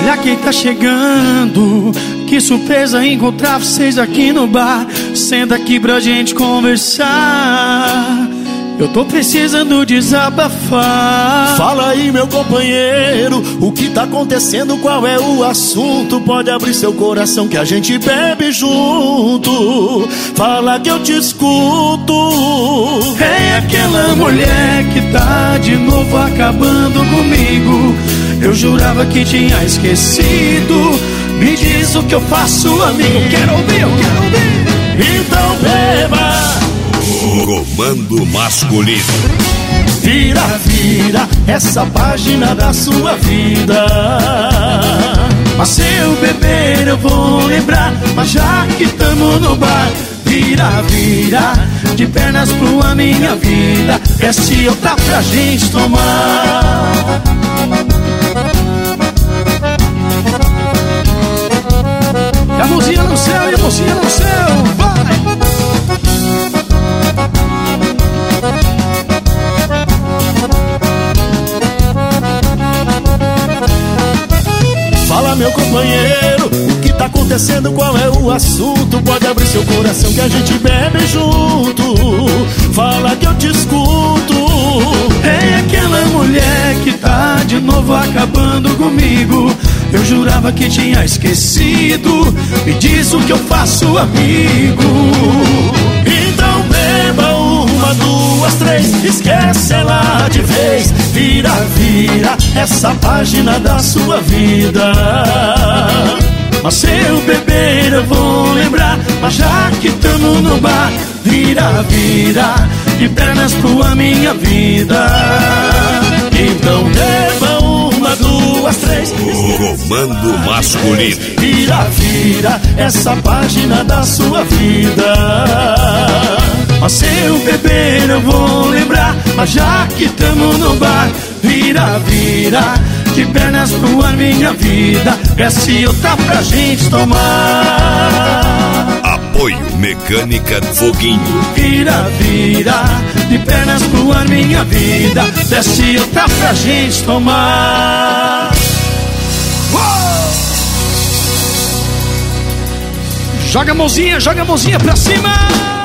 Olha quem tá chegando. Que surpresa encontrar vocês aqui no bar. Senta aqui pra gente conversar. Eu tô precisando desabafar. Fala aí, meu companheiro, o que tá acontecendo, qual é o assunto? Pode abrir seu coração que a gente bebe junto. Fala que eu te escuto. É aquela mulher que tá de novo acabando comigo. Eu jurava que tinha esquecido. Me diz o que eu faço, amigo. Quero ouvir, eu quero ouvir. Então beba. Comando masculino. Vira, vira essa página da sua vida. Mas se eu beber eu vou lembrar. Mas já que tamo no bar, vira, vira de pernas pra minha vida. Desce outra pra gente tomar. E a mãozinha no céu, e a mãozinha no céu, vai! Fala, meu companheiro, o que tá acontecendo, qual é o assunto? Pode abrir seu coração que a gente bebe junto. Fala que eu te escuto. É aquela mulher que tá de novo acabando comigo. Eu jurava que tinha esquecido. Me diz o que eu faço, amigo. Então beba uma, duas, três, esquece ela de vez. Vira, vira essa página da sua vida. Mas se eu beber eu vou lembrar. Mas já que tamo no bar, vira, vira de pernas pra minha vida. Então beba uma, duas, três, Comando masculino. vira, vira essa página da sua vida. Mas se eu beber eu vou lembrar. Mas já que tamo no bar, vira, vira de pernas pra minha vida. Desce outra pra gente tomar. Apoio Mecânica Foguinho. Vira, vira de pernas pra minha vida. Desce outra pra gente tomar. Uou! Joga a mãozinha pra cima.